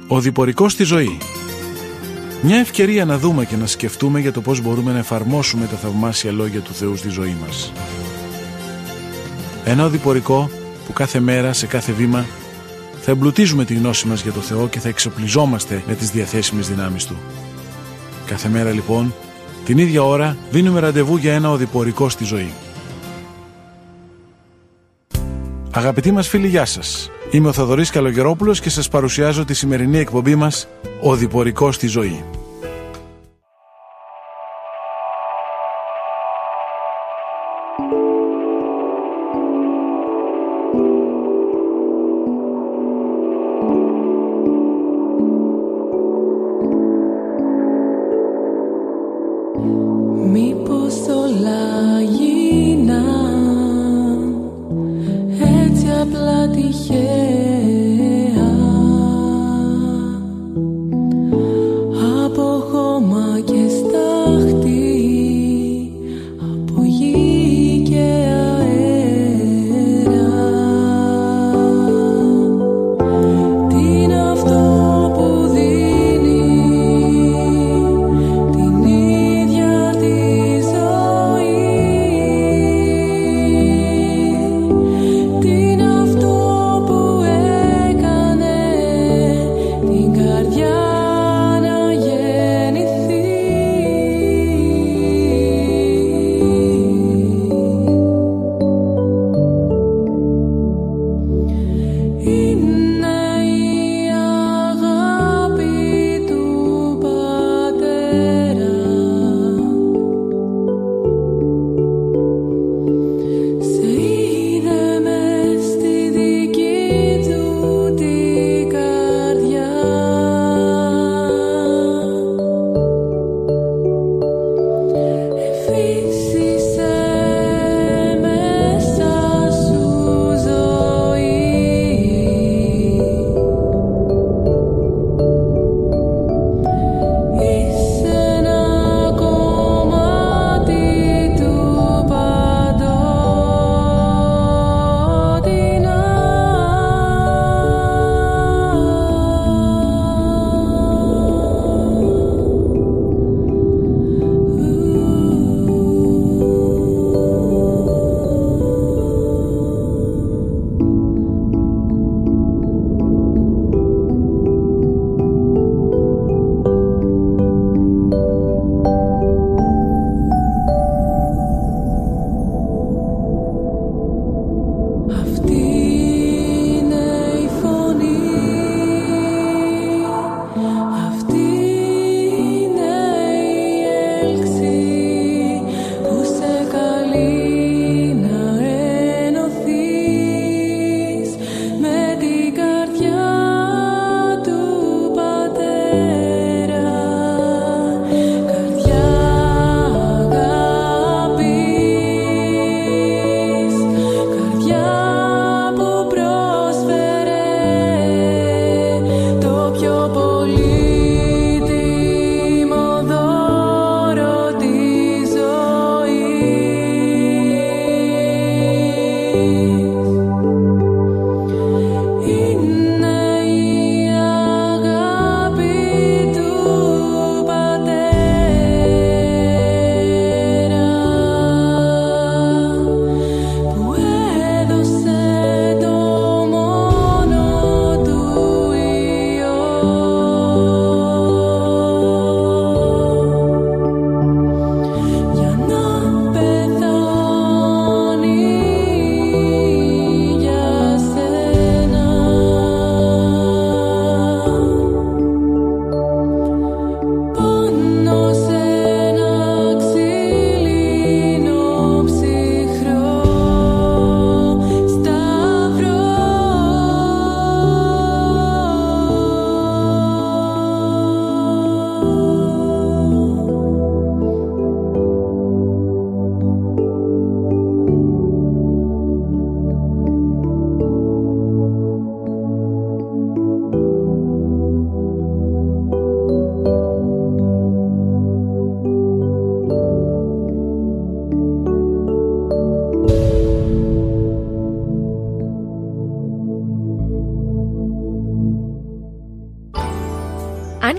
Ο διπορικός στη ζωή. Μια ευκαιρία να δούμε και να σκεφτούμε για το πώς μπορούμε να εφαρμόσουμε τα θαυμάσια λόγια του Θεού στη ζωή μας. Ένα οδηπορικό που κάθε μέρα, σε κάθε βήμα, θα εμπλουτίζουμε τη γνώση μας για το Θεό και θα εξοπλιζόμαστε με τις διαθέσιμες δυνάμεις Του. Κάθε μέρα λοιπόν, την ίδια ώρα, δίνουμε ραντεβού για ένα οδηπορικό στη ζωή. Αγαπητοί μας φίλοι, γεια σας. Είμαι ο Θοδωρής Καλογερόπουλος και σας παρουσιάζω τη σημερινή εκπομπή μας «Οδηπορικό στη ζωή». Μήπως όλα γίναν έτσι απλά τυχαία, από χώμα και στάχτη, από γη και αέρα. Τι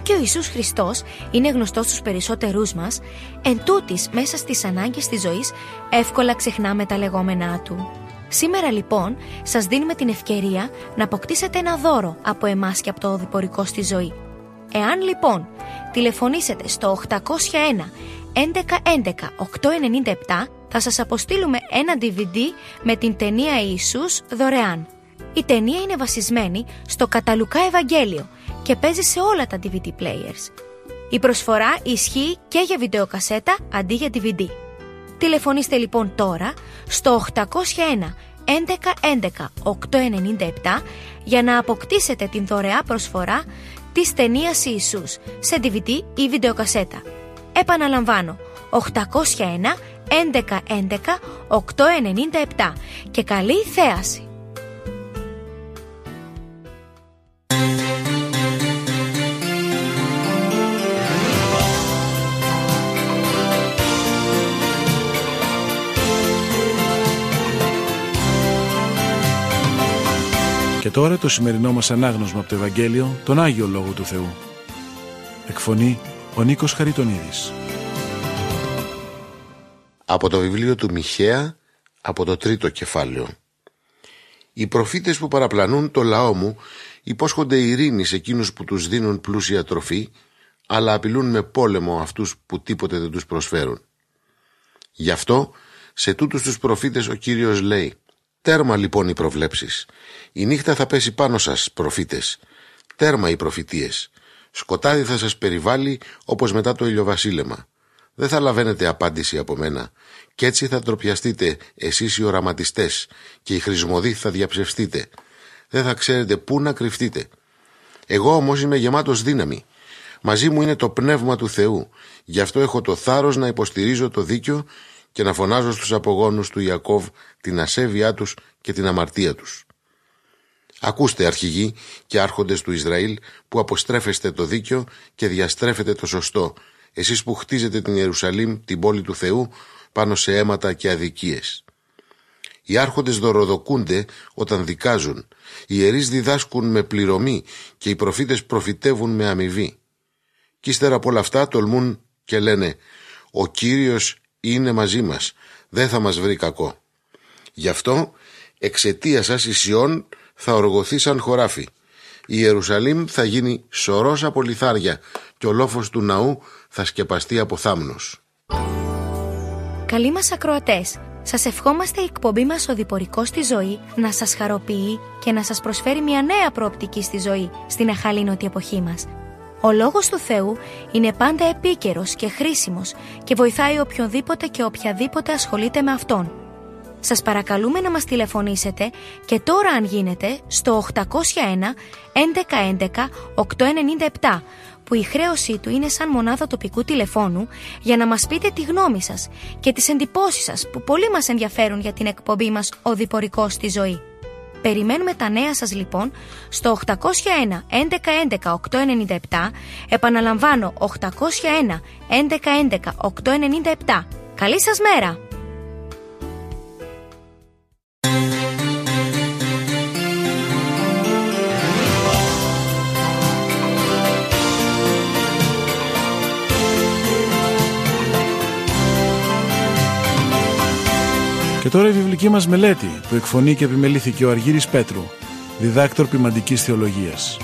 και ο Ιησούς Χριστός είναι γνωστός στους περισσότερούς μας, εν τούτης μέσα στις ανάγκες της ζωής εύκολα ξεχνάμε τα λεγόμενά του. Σήμερα λοιπόν σας δίνουμε την ευκαιρία να αποκτήσετε ένα δώρο από εμάς και από το οδηπορικό στη ζωή. Εάν λοιπόν τηλεφωνήσετε στο 801 1111 897, θα σας αποστείλουμε ένα DVD με την ταινία Ιησούς δωρεάν. Η ταινία είναι βασισμένη στο κατά Λουκά Ευαγγέλιο και παίζει σε όλα τα DVD players. Η προσφορά ισχύει και για βιντεοκασέτα αντί για DVD. Τηλεφωνήστε λοιπόν τώρα στο 801 1111 897 για να αποκτήσετε την δωρεά προσφορά της ταινίας Ιησούς σε DVD ή βιντεοκασέτα. Επαναλαμβάνω, 801 1111 897 και καλή θέαση! Και τώρα το σημερινό μας ανάγνωσμα από το Ευαγγέλιο, τον Άγιο Λόγο του Θεού. Εκφωνεί ο Νίκος Χαριτονίδης. Από το βιβλίο του Μιχαία, από το 3ο κεφάλαιο. Οι προφήτες που παραπλανούν το λαό μου υπόσχονται ειρήνη σε εκείνους που τους δίνουν πλούσια τροφή, αλλά απειλούν με πόλεμο αυτούς που τίποτε δεν τους προσφέρουν. Γι' αυτό σε τούτους τους προφήτες ο Κύριος λέει: τέρμα λοιπόν οι προβλέψεις. Η νύχτα θα πέσει πάνω σας, προφήτες. Τέρμα οι προφητείες. Σκοτάδι θα σας περιβάλλει όπως μετά το ηλιοβασίλεμα. Δεν θα λαβαίνετε απάντηση από μένα. Κι έτσι θα ντροπιαστείτε εσείς οι οραματιστές και οι χρησμοδοί θα διαψευστείτε. Δεν θα ξέρετε πού να κρυφτείτε. Εγώ όμως είμαι γεμάτος δύναμη. Μαζί μου είναι το πνεύμα του Θεού. Γι' αυτό έχω το θάρρος να υποστηρίζω το δίκιο και να φωνάζω στους απογόνους του Ιακώβ την ασέβειά τους και την αμαρτία τους. Ακούστε, αρχηγοί και άρχοντες του Ισραήλ, που αποστρέφεστε το δίκιο και διαστρέφετε το σωστό, εσείς που χτίζετε την Ιερουσαλήμ, την πόλη του Θεού, πάνω σε αίματα και αδικίες. Οι άρχοντες δωροδοκούνται όταν δικάζουν, οι ιερείς διδάσκουν με πληρωμή και οι προφήτες προφητεύουν με αμοιβή. Κι ύστερα από όλα αυτά τολμούν και λένε: ο Κύριος είναι μαζί μας, δεν θα μας βρει κακό. Γι' αυτό εξαιτίας σας η Σιών θα οργωθεί σαν χωράφι. Η Ιερουσαλήμ θα γίνει σωρός από λιθάρια και ο λόφος του ναού θα σκεπαστεί από θάμνος. Καλοί μας ακροατές, σας ευχόμαστε η εκπομπή μας «Οδηπορικός στη ζωή» να σας χαροποιεί και να σας προσφέρει μια νέα προοπτική στη ζωή στην αχαλήνωτη εποχή μας. Ο Λόγος του Θεού είναι πάντα επίκαιρος και χρήσιμος και βοηθάει οποιονδήποτε και οποιαδήποτε ασχολείται με Αυτόν. Σας παρακαλούμε να μας τηλεφωνήσετε και τώρα αν γίνεται στο 801 1111 897 που η χρέωσή του είναι σαν μονάδα τοπικού τηλεφώνου για να μας πείτε τη γνώμη σας και τις εντυπώσεις σας που πολύ μας ενδιαφέρουν για την εκπομπή μας «Οδηπορικός στη ζωή». Περιμένουμε τα νέα σας λοιπόν στο 801 1111 897, επαναλαμβάνω 801 1111 897. Καλή σας μέρα! Και τώρα η βιβλική μας μελέτη που εκφωνεί και επιμελήθηκε ο Αργύρης Πέτρου, διδάκτορ ποιμαντικής θεολογίας.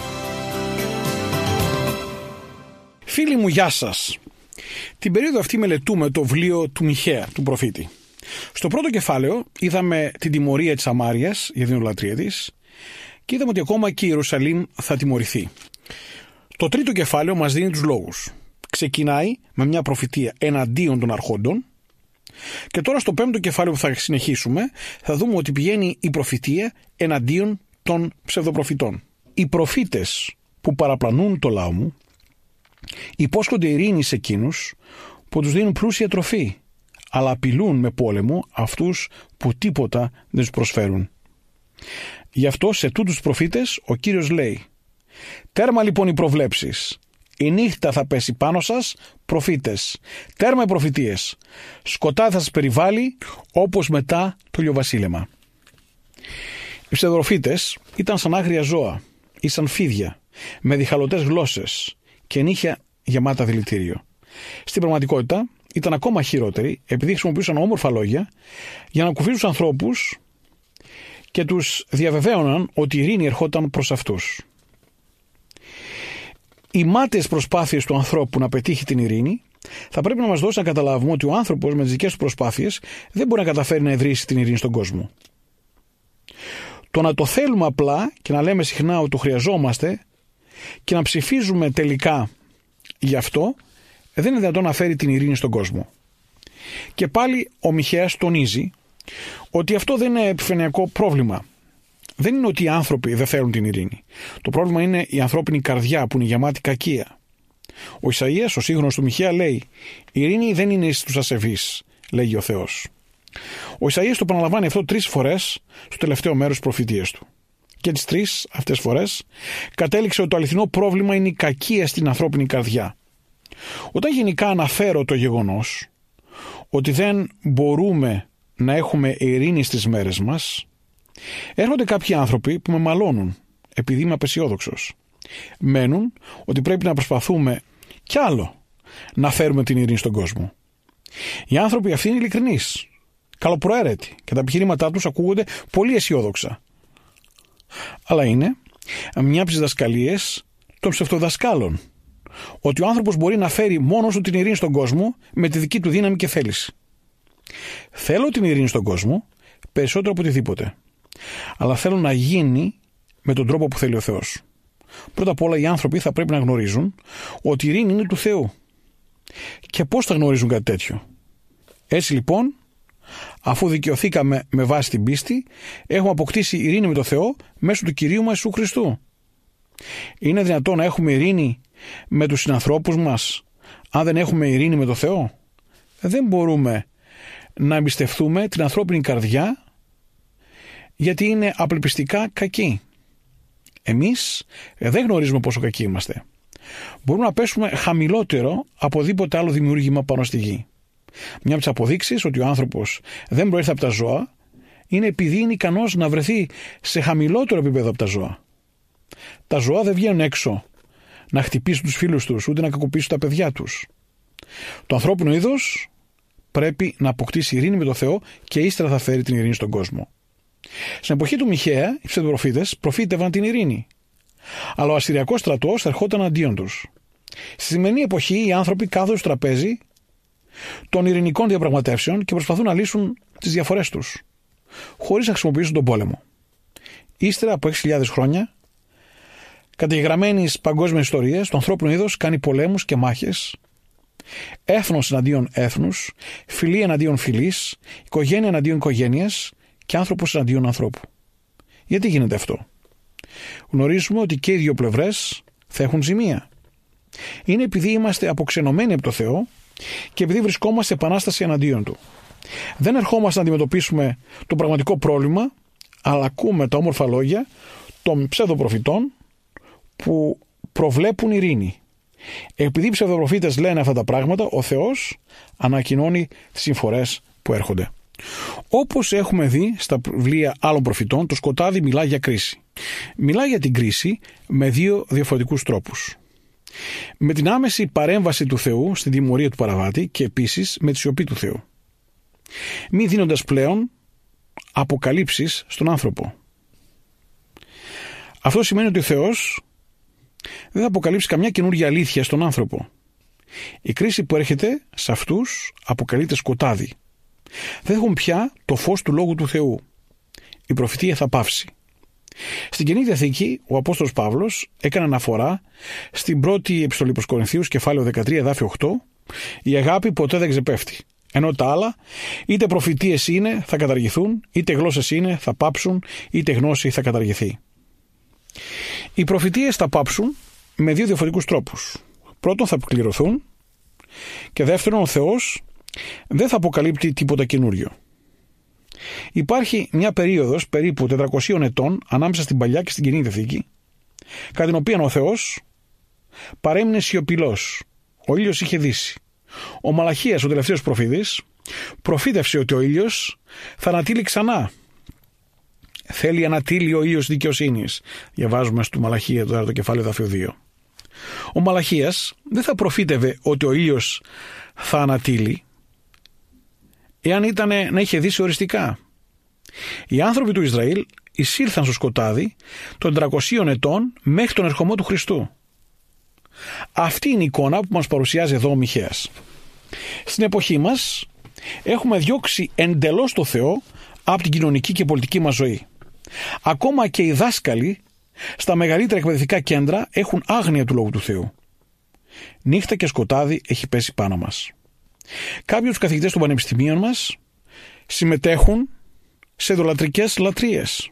Φίλοι μου, γεια σας. Την περίοδο αυτή μελετούμε το βιβλίο του Μιχαία, του προφήτη. Στο πρώτο κεφάλαιο είδαμε την τιμωρία της Σαμάριας για την ιδωλατρία της και είδαμε ότι ακόμα και η Ιερουσαλήμ θα τιμωρηθεί. Το τρίτο κεφάλαιο μας δίνει τους λόγους. Ξεκινάει με μια προφητεία εναντίον των αρχόντων. Και τώρα στο πέμπτο κεφάλαιο που θα συνεχίσουμε θα δούμε ότι πηγαίνει η προφητεία εναντίον των ψευδοπροφητών. Οι προφήτες που παραπλανούν το λαό μου υπόσχονται ειρήνη σε εκείνους που τους δίνουν πλούσια τροφή, αλλά απειλούν με πόλεμο αυτούς που τίποτα δεν τους προσφέρουν. Γι' αυτό σε τούτους τους προφήτες ο Κύριος λέει: τέρμα λοιπόν οι προβλέψεις. Η νύχτα θα πέσει πάνω σας, προφήτες. Τέρμα οι προφητείες. Σκοτάδι θα σας περιβάλλει όπως μετά το ηλιοβασίλεμα. Οι ψευδοπροφήτες ήταν σαν άγρια ζώα ή σαν φίδια, με διχαλωτές γλώσσες και νύχια γεμάτα δηλητήριο. Στην πραγματικότητα ήταν ακόμα χειρότεροι, επειδή χρησιμοποιούσαν όμορφα λόγια για να κουφίσουν τους ανθρώπους και τους διαβεβαίωναν ότι η ειρήνη ερχόταν προς αυτούς. Οι μάταιες προσπάθειες του ανθρώπου να πετύχει την ειρήνη θα πρέπει να μας δώσει να καταλάβουμε ότι ο άνθρωπος με τις δικές του προσπάθειες δεν μπορεί να καταφέρει να ιδρύσει την ειρήνη στον κόσμο. Το να το θέλουμε απλά και να λέμε συχνά ότι το χρειαζόμαστε και να ψηφίζουμε τελικά γι' αυτό δεν είναι δυνατόν να φέρει την ειρήνη στον κόσμο. Και πάλι ο Μιχαίας τονίζει ότι αυτό δεν είναι επιφανειακό πρόβλημα. Δεν είναι ότι οι άνθρωποι δεν θέλουν την ειρήνη. Το πρόβλημα είναι η ανθρώπινη καρδιά που είναι γεμάτη κακία. Ο Ισαΐας, ο σύγχρονος του Μιχαία, λέει: «Η ειρήνη δεν είναι στους ασεβείς», λέγει ο Θεός. Ο Ισαΐας το επαναλαμβάνει αυτό 3 φορές στο τελευταίο μέρος της προφητείας του. Και τις 3 αυτές φορές κατέληξε ότι το αληθινό πρόβλημα είναι η κακία στην ανθρώπινη καρδιά. Όταν γενικά αναφέρω το γεγονός ότι δεν μπορούμε να έχουμε ειρήνη στις μέρες μας, έρχονται κάποιοι άνθρωποι που με μαλώνουν επειδή είμαι απεσιόδοξος. Μένουν ότι πρέπει να προσπαθούμε κι άλλο να φέρουμε την ειρήνη στον κόσμο. Οι άνθρωποι αυτοί είναι ειλικρινείς, καλοπροαίρετοι και τα επιχειρήματά τους ακούγονται πολύ αισιόδοξα. Αλλά είναι μια από τις δασκαλίες των ψευτοδασκάλων, ότι ο άνθρωπος μπορεί να φέρει μόνος του την ειρήνη στον κόσμο με τη δική του δύναμη και θέληση. Θέλω την ειρήνη στον κόσμο περισσότερο από οτιδήποτε, αλλά θέλω να γίνει με τον τρόπο που θέλει ο Θεός. Πρώτα απ' όλα οι άνθρωποι θα πρέπει να γνωρίζουν ότι η ειρήνη είναι του Θεού. Και πώς θα γνωρίζουν κάτι τέτοιο? Έτσι λοιπόν, αφού δικαιωθήκαμε με βάση την πίστη, έχουμε αποκτήσει ειρήνη με τον Θεό μέσω του Κυρίου μας Ιησού Χριστού. Είναι δυνατόν να έχουμε ειρήνη με τους συνανθρώπους μας αν δεν έχουμε ειρήνη με τον Θεό? Δεν μπορούμε να εμπιστευτούμε την ανθρώπινη καρδιά, γιατί είναι απελπιστικά κακή. Εμείς δεν γνωρίζουμε πόσο κακοί είμαστε. Μπορούμε να πέσουμε χαμηλότερο από οδήποτε άλλο δημιούργημα πάνω στη γη. Μια από τις αποδείξεις ότι ο άνθρωπος δεν προέρχεται από τα ζώα είναι επειδή είναι ικανός να βρεθεί σε χαμηλότερο επίπεδο από τα ζώα. Τα ζώα δεν βγαίνουν έξω να χτυπήσουν τους φίλους τους, ούτε να κακοποιήσουν τα παιδιά τους. Το ανθρώπινο είδος πρέπει να αποκτήσει ειρήνη με τον Θεό και ύστερα θα φέρει την ειρήνη στον κόσμο. Στην εποχή του Μιχαία, οι ψευδοπροφήτες προφήτευαν την ειρήνη. Αλλά ο ασσυριακός στρατός ερχόταν αντίον τους. Στη σημερινή εποχή οι άνθρωποι κάθονται στο τραπέζι των ειρηνικών διαπραγματεύσεων και προσπαθούν να λύσουν τις διαφορές τους, χωρίς να χρησιμοποιήσουν τον πόλεμο. Ύστερα από 6.000 χρόνια, καταγεγραμμένης παγκόσμιας ιστορίας, το ανθρώπινο είδος κάνει πολέμους και μάχες, έθνος εναντίον έθνους, φυλή εναντίον φυλής, οικογένεια εναντίον οικογένειας και άνθρωπος εναντίον ανθρώπου. Γιατί γίνεται αυτό? Γνωρίζουμε ότι και οι δύο πλευρές θα έχουν ζημία. Είναι επειδή είμαστε αποξενωμένοι από το Θεό και επειδή βρισκόμαστε σε επανάσταση εναντίον Του. Δεν ερχόμαστε να αντιμετωπίσουμε το πραγματικό πρόβλημα, αλλά ακούμε τα όμορφα λόγια των ψευδοπροφητών που προβλέπουν ειρήνη. Επειδή οι ψευδοπροφήτες λένε αυτά τα πράγματα, ο Θεός ανακοινώνει τις συμφορές που έρχονται. Όπως έχουμε δει στα βιβλία άλλων προφητών, το σκοτάδι μιλά για κρίση. Μιλά για την κρίση με 2 διαφορετικούς τρόπους. Με την άμεση παρέμβαση του Θεού στην τιμωρία του παραβάτη και επίσης με τη σιωπή του Θεού. Μη δίνοντας πλέον αποκαλύψεις στον άνθρωπο. Αυτό σημαίνει ότι ο Θεός δεν θα αποκαλύψει καμιά καινούργια αλήθεια στον άνθρωπο. Η κρίση που έρχεται σε αυτούς αποκαλείται σκοτάδι. Δεν έχουν πια το φως του Λόγου του Θεού. Η προφητεία θα πάυσει. Στην Καινή Διαθήκη, ο Απόστολος Παύλος έκανε αναφορά στην πρώτη επιστολή προς Κορινθίους, κεφάλαιο 13, εδάφιο 8, η αγάπη ποτέ δεν ξεπέφτει. Ενώ τα άλλα, είτε προφητείες είναι, θα καταργηθούν, είτε γλώσσες είναι, θα πάψουν, είτε γνώση θα καταργηθεί. Οι προφητείες θα πάψουν με 2 διαφορετικούς τρόπους. Πρώτον, θα αποκληρωθούν και δεύτερον, ο Θεός δεν θα αποκαλύπτει τίποτα καινούριο. Υπάρχει μια περίοδος περίπου 400 ετών ανάμεσα στην Παλιά και στην Καινή Διαθήκη, κατά την οποία ο Θεός παρέμεινε σιωπηλός. Ο ήλιος είχε δύσει. Ο Μαλαχίας, ο τελευταίος προφήτης, προφήτευσε ότι ο ήλιος θα ανατείλει ξανά. Θέλει ανατείλει ο ήλιος δικαιοσύνης. Διαβάζουμε στο Μαλαχία το 4ο κεφάλαιο, εδάφιο 2. Ο Μαλαχίας δεν θα προφήτευε ότι ο ήλιος θα ανατείλει εάν ήταν να είχε δύσει οριστικά. Οι άνθρωποι του Ισραήλ εισήλθαν στο σκοτάδι των 300 ετών μέχρι τον ερχομό του Χριστού. Αυτή είναι η εικόνα που μας παρουσιάζει εδώ ο Μιχαίας. Στην εποχή μας έχουμε διώξει εντελώς το Θεό από την κοινωνική και πολιτική μας ζωή. Ακόμα και οι δάσκαλοι στα μεγαλύτερα εκπαιδευτικά κέντρα έχουν άγνοια του Λόγου του Θεού. Νύχτα και σκοτάδι έχει πέσει πάνω μας. Κάποιοι από τους καθηγητές των πανεπιστημίων μας συμμετέχουν σε ειδωλατρικές λατρείες.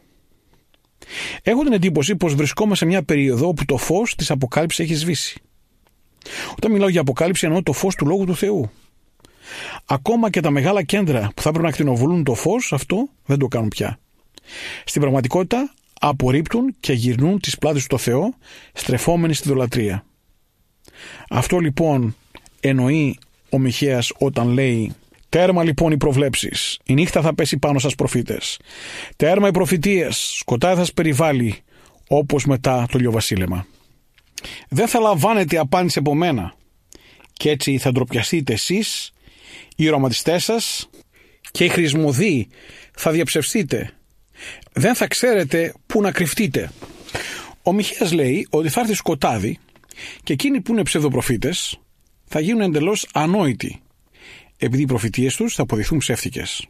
Έχω την εντύπωση πως βρισκόμαστε σε μια περίοδο όπου το φως της Αποκάλυψης έχει σβήσει. Όταν μιλάω για Αποκάλυψη εννοώ το φως του Λόγου του Θεού. Ακόμα και τα μεγάλα κέντρα που θα πρέπει να ακτινοβολούν το φως αυτό δεν το κάνουν πια. Στην πραγματικότητα απορρίπτουν και γυρνούν τις πλάτες στο Θεό, στρεφόμενοι στη ειδωλατρία. Αυτό λοιπόν εννοεί ο Μιχαίας όταν λέει: τέρμα λοιπόν οι προβλέψεις, η νύχτα θα πέσει πάνω σας προφήτες. Τέρμα οι προφητείες, σκοτάδι θα σας περιβάλλει όπως μετά το ηλιοβασίλεμα. Δεν θα λαμβάνετε απάντηση από μένα και έτσι θα ντροπιαστείτε εσείς, οι οραματιστές σας και οι χρησμοδοί θα διαψευστείτε. Δεν θα ξέρετε πού να κρυφτείτε. Ο Μιχαίας λέει ότι θα έρθει σκοτάδι και εκείνοι που είναι ψευδοπροφήτες θα γίνουν εντελώς ανόητοι, επειδή οι προφητείες τους θα αποδειχθούν ψεύτικες.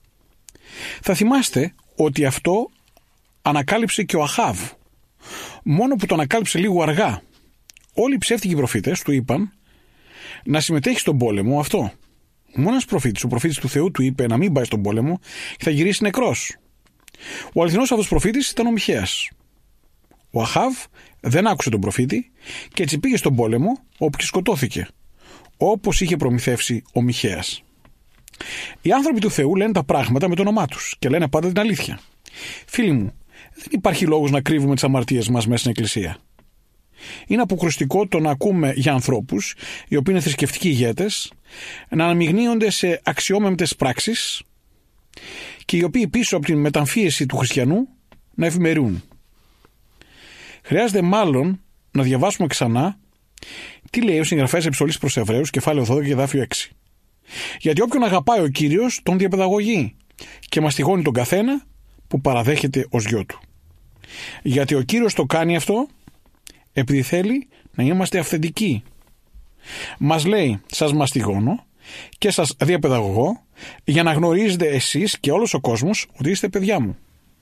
Θα θυμάστε ότι αυτό ανακάλυψε και ο Αχάβ, μόνο που το ανακάλυψε λίγο αργά. Όλοι οι ψεύτικοι προφήτες του είπαν να συμμετέχει στον πόλεμο αυτό. Μόνο ένας προφήτης, ο προφήτης του Θεού, του είπε να μην πάει στον πόλεμο και θα γυρίσει νεκρός. Ο αληθινός αυτός προφήτης ήταν ο Μιχαίας. Ο Αχάβ δεν άκουσε τον προφήτη και έτσι πήγε στον πόλεμο, όπου και σκοτώθηκε, όπως είχε προμηθεύσει ο Μιχαίας. Οι άνθρωποι του Θεού λένε τα πράγματα με το όνομά τους και λένε πάντα την αλήθεια. Φίλοι μου, δεν υπάρχει λόγος να κρύβουμε τις αμαρτίες μας μέσα στην Εκκλησία. Είναι αποκρουστικό το να ακούμε για ανθρώπους οι οποίοι είναι θρησκευτικοί ηγέτες να αναμειγνύονται σε αξιόμεμπτες πράξεις και οι οποίοι πίσω από την μεταμφίεση του χριστιανού να ευημερούν. Χρειάζεται μάλλον να διαβάσουμε ξανά τι λέει ο συγγραφέας επιστολής προς Εβραίους, κεφάλαιο 12 και εδάφιο 6. Γιατί όποιον αγαπάει ο Κύριος τον διαπαιδαγωγεί και μαστιγώνει τον καθένα που παραδέχεται ως γιο του. Γιατί ο Κύριος το κάνει αυτό επειδή θέλει να είμαστε αυθεντικοί. Μας λέει: σας μαστιγώνω και σας διαπαιδαγωγώ για να γνωρίζετε εσείς και όλος ο κόσμος ότι είστε παιδιά μου.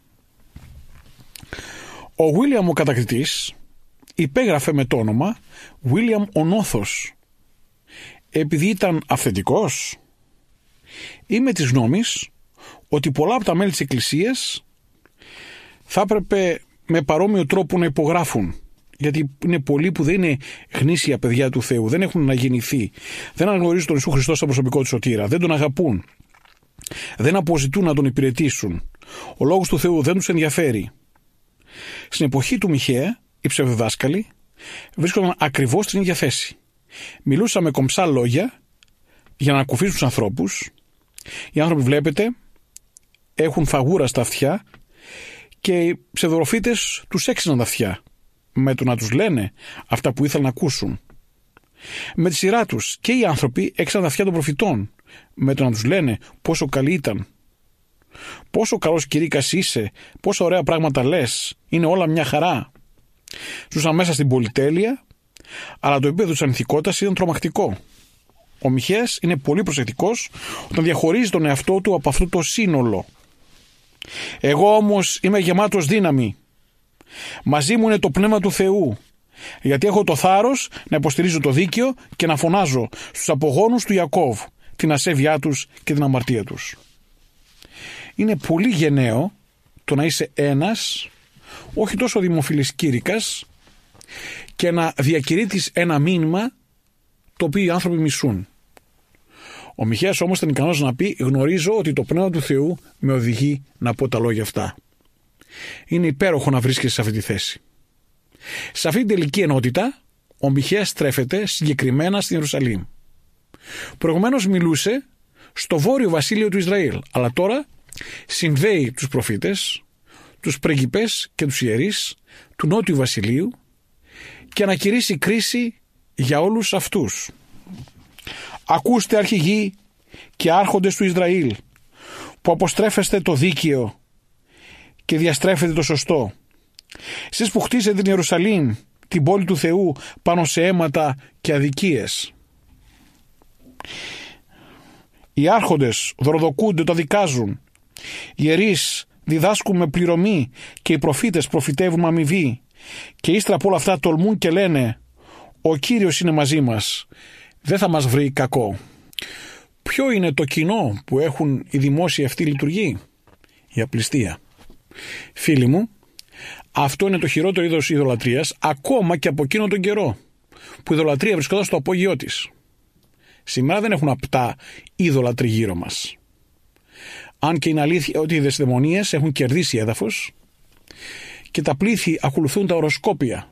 Ο Βίλιαμ ο κατακριτής υπέγραφε με το όνομα Βίλιαμ ο Νόθος επειδή ήταν αυθεντικός. Είμαι της γνώμης ότι πολλά από τα μέλη της Εκκλησίας θα έπρεπε με παρόμοιο τρόπο να υπογράφουν, γιατί είναι πολλοί που δεν είναι γνήσια παιδιά του Θεού, δεν έχουν αναγεννηθεί, δεν αναγνωρίζουν τον Ιησού Χριστό σαν προσωπικό του σωτήρα, δεν τον αγαπούν, δεν αποζητούν να τον υπηρετήσουν, ο λόγος του Θεού δεν τους ενδιαφέρει. Στην εποχή του Μιχαία οι ψευδοδάσκαλοι βρίσκονταν ακριβώς στην ίδια θέση. Μιλούσαν με κομψά λόγια για να ανακουφίσουν τους ανθρώπους. Οι άνθρωποι, βλέπετε, έχουν φαγούρα στα αυτιά και οι ψευδοπροφήτες τους έξυναν τα αυτιά με το να τους λένε αυτά που ήθελαν να ακούσουν. Με τη σειρά τους και οι άνθρωποι έξυναν τα αυτιά των προφητών με το να τους λένε πόσο καλή ήταν. Πόσο καλός κηρύκας είσαι, πόσο ωραία πράγματα λες, είναι όλα μια χαρά. Ζούσαν μέσα στην πολυτέλεια, αλλά το επίπεδο της ανηθικότητας ήταν τρομακτικό. Ο Μιχαίας είναι πολύ προσεκτικός όταν διαχωρίζει τον εαυτό του από αυτό το σύνολο. Εγώ όμως είμαι γεμάτος δύναμη. Μαζί μου είναι το πνεύμα του Θεού, γιατί έχω το θάρρος να υποστηρίζω το δίκαιο και να φωνάζω στους απογόνους του Ιακώβ την ασέβειά τους και την αμαρτία τους. Είναι πολύ γενναίο το να είσαι ένας, όχι τόσο δημοφιλής κήρυκας, και να διακηρύττεις ένα μήνυμα το οποίο οι άνθρωποι μισούν. Ο Μιχαίας όμως ήταν ικανός να πει: γνωρίζω ότι το πνεύμα του Θεού με οδηγεί να πω τα λόγια αυτά. Είναι υπέροχο να βρίσκεσαι σε αυτή τη θέση. Σε αυτή την τελική ενότητα ο Μιχαίας στρέφεται συγκεκριμένα στην Ιερουσαλήμ. Προηγουμένως μιλούσε στο βόρειο βασίλειο του Ισραήλ, αλλά τώρα συνδέει τους προφήτες, τους πρίγκιπες και τους ιερείς του νότιου βασιλείου και να κηρύσει κρίση για όλους αυτούς. Ακούστε αρχηγοί και άρχοντες του Ισραήλ, που αποστρέφεστε το δίκαιο και διαστρέφετε το σωστό. Εσείς που χτίσετε την Ιερουσαλήμ, την πόλη του Θεού, πάνω σε αίματα και αδικίες. Οι άρχοντες δωροδοκούνται, το δικάζουν. Οι ιερείς διδάσκουν με πληρωμή και οι προφήτες προφητεύουν με αμοιβή. Και ύστερα από όλα αυτά τολμούν και λένε «Ο Κύριος είναι μαζί μας, δεν θα μας βρει κακό». Ποιο είναι το κοινό που έχουν οι δημόσιοι αυτοί λειτουργοί? Η απληστία. Φίλοι μου, αυτό είναι το χειρότερο είδος ειδωλατρίας, ακόμα και από εκείνον τον καιρό που η ειδωλατρία βρισκόταν στο απόγειό της. Σήμερα δεν έχουν απτά είδωλα τριγύρω μας. Αν και είναι αλήθεια ότι οι δαισδαιμονίες έχουν κερδίσει έδαφος και τα πλήθη ακολουθούν τα οροσκόπια.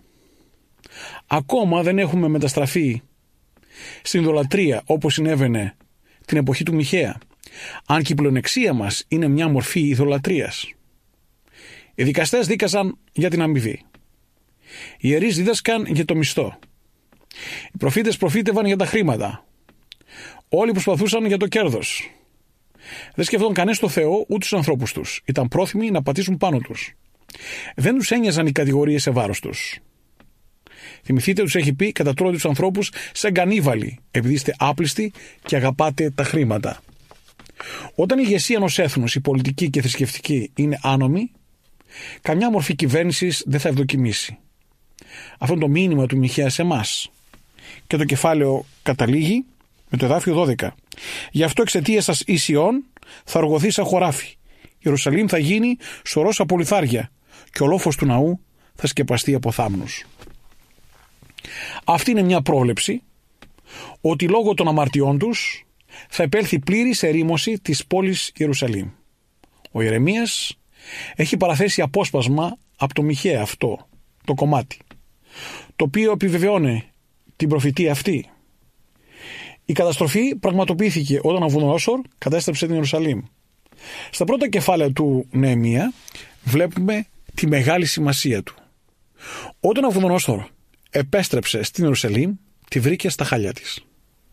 Ακόμα δεν έχουμε μεταστραφεί στην ειδωλατρία όπως συνέβαινε την εποχή του Μιχαία, αν και η πλεονεξία μας είναι μια μορφή ειδωλατρίας. Οι δικαστές δίκαζαν για την αμοιβή. Οι ιερείς δίδασκαν για το μισθό. Οι προφήτες προφήτευαν για τα χρήματα. Όλοι προσπαθούσαν για το κέρδος. Δεν σκεφτόταν κανείς το Θεό ούτε τους ανθρώπους τους. Ήταν πρόθυμοι να πατήσουν πάνω τους. Δεν τους ένοιαζαν οι κατηγορίες σε βάρος τους. Θυμηθείτε, τους έχει πει: κατατρώτε τους ανθρώπους σαν κανίβαλοι, επειδή είστε άπλιστοι και αγαπάτε τα χρήματα. Όταν η ηγεσία ενός έθνους, η πολιτική και η θρησκευτική, είναι άνομη, καμιά μορφή κυβέρνησης δεν θα ευδοκιμήσει. Αυτό είναι το μήνυμα του Μιχαία σε εμάς. Και το κεφάλαιο καταλήγει με το εδάφιο 12. Γι' αυτό εξαιτίας σας η Σιών θα οργωθεί σαν χωράφι. Η Ιερουσαλήμ θα γίνει σωρός από λιθάρια και ο λόφος του ναού θα σκεπαστεί από θάμνους. Αυτή είναι μια πρόβλεψη ότι λόγω των αμαρτιών τους θα επέλθει πλήρης ερήμωση της πόλης Ιερουσαλήμ. Ο Ιερεμίας έχει παραθέσει απόσπασμα από το Μιχαία αυτό το κομμάτι, το οποίο επιβεβαιώνει την προφητεία αυτή. Η καταστροφή πραγματοποιήθηκε όταν ο Ναβουχοδονόσορ κατέστρεψε την Ιερουσαλήμ. Στα πρώτα κεφάλαια του Νεεμία βλέπουμε τη μεγάλη σημασία του. Όταν ο Ναβουχοδονόσορ επέστρεψε στην Ιερουσαλήμ, τη βρήκε στα χάλια της.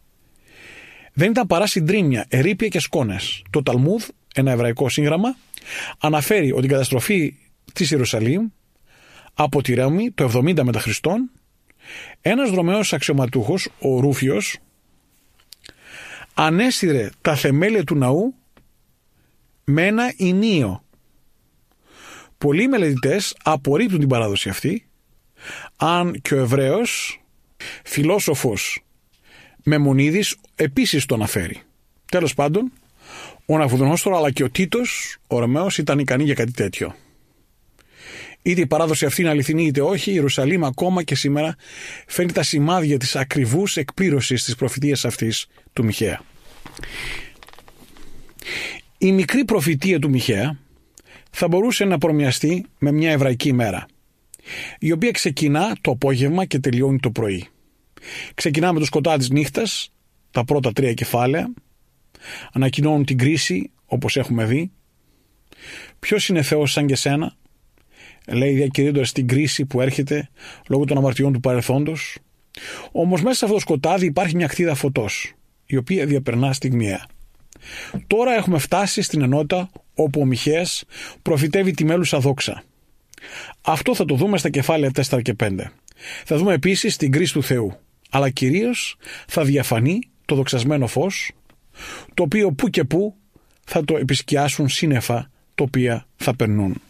Δεν ήταν παρά συντρίμμια, ερείπια και σκόνες. Το Ταλμούδ, ένα εβραϊκό σύγγραμμα, αναφέρει ότι η καταστροφή της Ιερουσαλήμ από τη Ρώμη το 70 μετά Χριστόν, ένας Ρωμαίος αξιωματούχος, ο Ρούφιος, ανέσυρε τα θεμέλια του ναού με ένα ηνίο. Πολλοί μελετητές απορρίπτουν την παράδοση αυτή, αν και ο Εβραίος φιλόσοφος Μεμονίδης επίσης το αναφέρει. Τέλος πάντων, ο Ναβουχοδονόσορ αλλά και ο Τίτος, ο Ρωμαίος, ήταν ικανοί για κάτι τέτοιο. Είτε η παράδοση αυτή είναι αληθινή είτε όχι, η Ιερουσαλήμ ακόμα και σήμερα φέρνει τα σημάδια της ακριβούς εκπλήρωσης της προφητείας αυτής του Μιχαία. Η μικρή προφητεία του Μιχαία θα μπορούσε να προμοιαστεί με μια εβραϊκή ημέρα, η οποία ξεκινά το απόγευμα και τελειώνει το πρωί. Ξεκινά με το σκοτάδι της νύχτας, τα πρώτα 3 κεφάλαια ανακοινώνουν την κρίση, όπως έχουμε δει. Ποιος είναι Θεός σαν και σένα, λέει διακηρύοντας την κρίση που έρχεται λόγω των αμαρτιών του παρελθόντος. Όμως μέσα σε αυτό το σκοτάδι υπάρχει μια κτίδα φωτός, η οποία διαπερνά στιγμιαία. Τώρα έχουμε φτάσει στην ενότητα όπου ο Μιχαίας προφητεύει τη μέλουσα δόξα. Αυτό θα το δούμε στα κεφάλαια 4 και 5. Θα δούμε επίσης την κρίση του Θεού, αλλά κυρίως θα διαφανεί το δοξασμένο φως, το οποίο που και που θα το επισκιάσουν σύννεφα, τα οποία θα περνούν.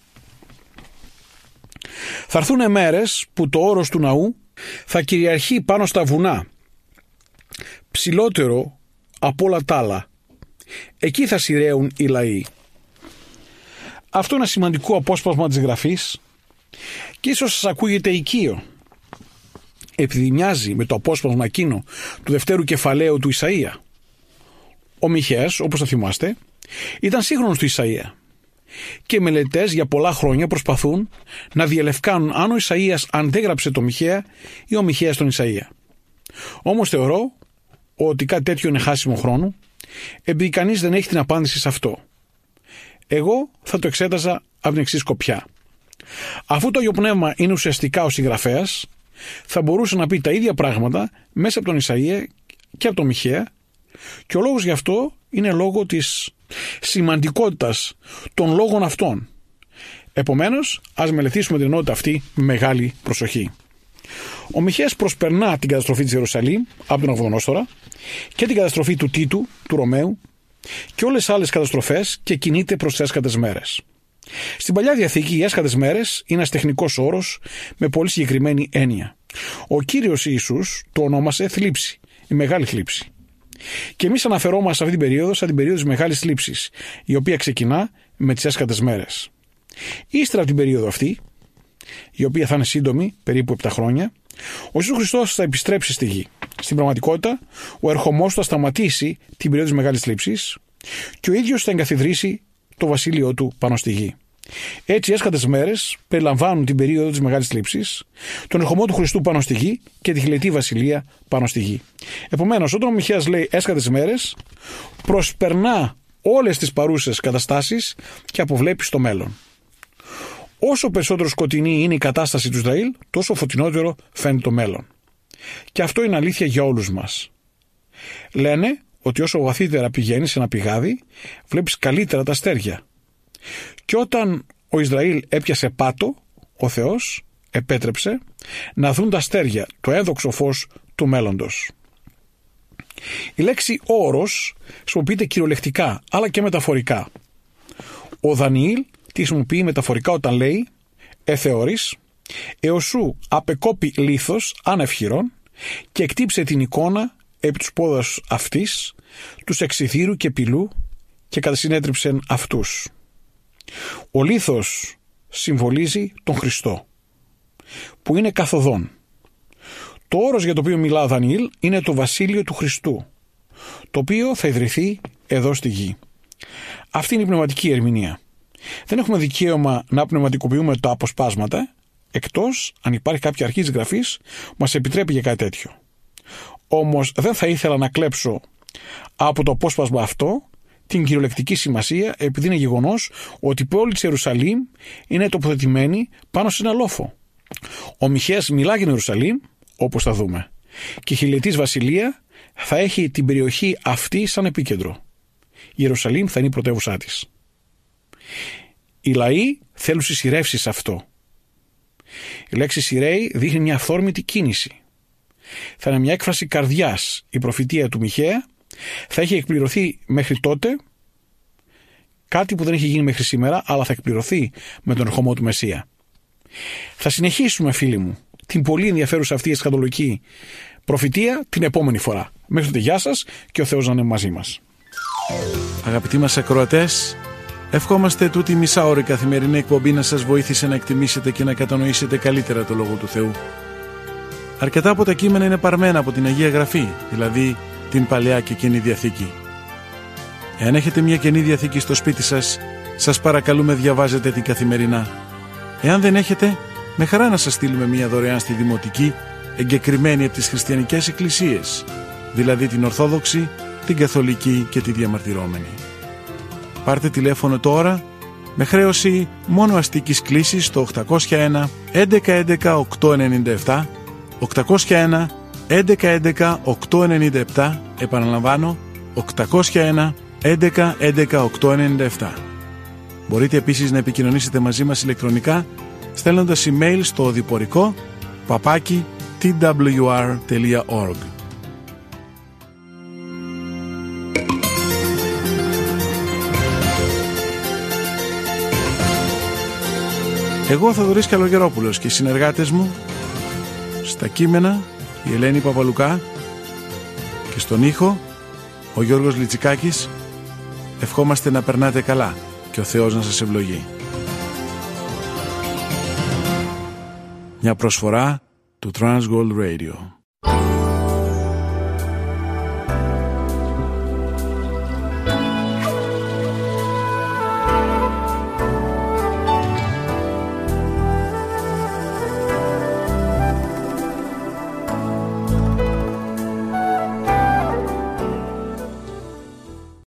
Θα έρθουν μέρες που το όρος του ναού θα κυριαρχεί πάνω στα βουνά, ψηλότερο από όλα τα άλλα. Εκεί θα σειραίουν οι λαοί. Αυτό είναι ένα σημαντικό απόσπασμα της Γραφής και ίσως σας ακούγεται οικείο, επειδή μοιάζει με το απόσπασμα εκείνο του δευτέρου κεφαλαίου του Ισαΐα. Ο Μιχαίας, όπως θα θυμάστε, ήταν σύγχρονος του Ισαΐα και οι μελετές για πολλά χρόνια προσπαθούν να διαλευκάνουν αν ο Ισαΐας αντέγραψε το Μιχαία ή ο Μιχαίας τον Ισαΐα. Όμως θεωρώ ότι κάτι τέτοιο είναι χάσιμο χρόνο, επειδή κανείς δεν έχει την απάντηση σε αυτό. Εγώ θα το εξέταζα από την εξής σκοπιά. Αφού το Άγιο Πνεύμα είναι ουσιαστικά ο συγγραφέας θα μπορούσε να πει τα ίδια πράγματα μέσα από τον Ισαΐα και από τον Μιχαία, και ο λόγος γι' αυτό είναι λόγω της σημαντικότητας των λόγων αυτών. Επομένως, ας μελετήσουμε την ενότητα αυτή με μεγάλη προσοχή. Ο Μιχαίας προσπερνά την καταστροφή της Ιερουσαλήμ από τον Ναβουχοδονόσορα και την καταστροφή του Τίτου, του Ρωμαίου και όλες τις άλλες καταστροφές και κινείται προς τις έσχατες μέρες. Στην Παλιά Διαθήκη οι έσχατες μέρες είναι ένας τεχνικός όρος με πολύ συγκεκριμένη έννοια. Ο Κύριος Ιησούς το ονόμασε θλίψη, η μεγάλη θλίψη. Και εμείς αναφερόμαστε σε αυτή την περίοδο σαν την περίοδο της μεγάλης θλίψης, η οποία ξεκινά με τις έσχατες μέρες. Ύστερα από την περίοδο αυτή, η οποία θα είναι σύντομη, περίπου 7 χρόνια, ο Ιησούς Χριστός θα επιστρέψει στη γη. Στην πραγματικότητα, ο ερχομός θα σταματήσει την περίοδο της μεγάλης θλίψης και ο ίδιος θα εγκαθιδρύσει το βασίλειό του πάνω στη γη. Έτσι, οι έσχατες μέρες περιλαμβάνουν την περίοδο της μεγάλης θλίψης, τον ερχομό του Χριστού πάνω στη γη και τη χιλιετή βασιλεία πάνω στη γη. Επομένως, όταν ο Μιχαίας λέει έσχατες μέρες, προσπερνά όλες τις παρούσες καταστάσεις και αποβλέπει στο μέλλον. Όσο περισσότερο σκοτεινή είναι η κατάσταση του Ισραήλ, τόσο φωτεινότερο φαίνεται το μέλλον. Και αυτό είναι αλήθεια για όλους μας. Λένε ότι όσο βαθύτερα πηγαίνεις σε ένα πηγάδι, βλέπεις καλύτερα τα αστέρια. Και όταν ο Ισραήλ έπιασε πάτο, ο Θεός επέτρεψε να δουν τα αστέρια, το έδοξο φως του μέλλοντος. Η λέξη όρος χρησιμοποιείται κυριολεκτικά, αλλά και μεταφορικά. Ο Δανιήλ τη χρησιμοποιεί μεταφορικά όταν λέει «Εθεωρείς, εωσού απεκόπη λίθος ανευχηρών και εκτύψε την εικόνα επί τους πόδας αυτής, τους εξιδύρου και πυλού και κατασυνέτριψεν αυτούς». Ο λίθος συμβολίζει τον Χριστό, που είναι καθοδόν. Το όρος για το οποίο μιλά ο Δανιήλ είναι το βασίλειο του Χριστού, το οποίο θα ιδρυθεί εδώ στη γη. Αυτή είναι η πνευματική ερμηνεία. Δεν έχουμε δικαίωμα να πνευματικοποιούμε τα αποσπάσματα, εκτός αν υπάρχει κάποια αρχή της γραφής που μας επιτρέπει για κάτι τέτοιο. Όμως δεν θα ήθελα να κλέψω από το απόσπασμα αυτό την κυριολεκτική σημασία, επειδή είναι γεγονός ότι η πόλη της Ιερουσαλήμ είναι τοποθετημένη πάνω σε ένα λόφο. Ο Μιχαίας μιλά για την Ιερουσαλήμ, όπως θα δούμε, και η χιλιετής βασιλεία θα έχει την περιοχή αυτή σαν επίκεντρο. Η Ιερουσαλήμ θα είναι η πρωτεύουσά της. Οι λαοί θέλουν συσσυρεύσεις σε αυτό. Η λέξη συραίοι δείχνει μια αυθόρμητη κίνηση. Θα είναι μια έκφραση καρδιάς. Η προφητεία του Μιχαία θα έχει εκπληρωθεί μέχρι τότε, κάτι που δεν έχει γίνει μέχρι σήμερα, αλλά θα εκπληρωθεί με τον ερχομό του Μεσσία. Θα συνεχίσουμε, φίλοι μου, την πολύ ενδιαφέρουσα αυτή εσχατολογική προφητεία την επόμενη φορά. Μέχρι τότε, γεια σας και ο Θεός να είναι μαζί μας. Αγαπητοί μας ακροατές, ευχόμαστε τούτη μισάωρη καθημερινή εκπομπή να σας βοήθησε να εκτιμήσετε και να κατανοήσετε καλύτερα το Λόγο του Θεού. Αρκετά από τα κείμενα είναι παρμένα από την Αγία Γραφή, δηλαδή την Παλαιά και Καινή Διαθήκη. Εάν έχετε μια Καινή Διαθήκη στο σπίτι σας, σας παρακαλούμε διαβάζετε την καθημερινά. Εάν δεν έχετε, με χαρά να σας στείλουμε μια δωρεάν στη Δημοτική, εγκεκριμένη από τις χριστιανικές εκκλησίες, δηλαδή την Ορθόδοξη, την Καθολική και τη Διαμαρτυρόμενη. Πάρτε τηλέφωνο τώρα με χρέωση μόνο αστικής κλήσης στο 801 1111 897, 801 1111 897, επαναλαμβάνω 801 1111 897. Μπορείτε επίσης να επικοινωνήσετε μαζί μας ηλεκτρονικά στέλνοντας email στο οδηπορικό @twr.org. Εγώ, Θοδωρής Καλογερόπουλος, και οι συνεργάτες μου στα κείμενα η Ελένη Παπαλουκά και στον ήχο ο Γιώργος Λιτσικάκης, ευχόμαστε να περνάτε καλά και ο Θεός να σας ευλογεί. Μια προσφορά του Transworld Radio.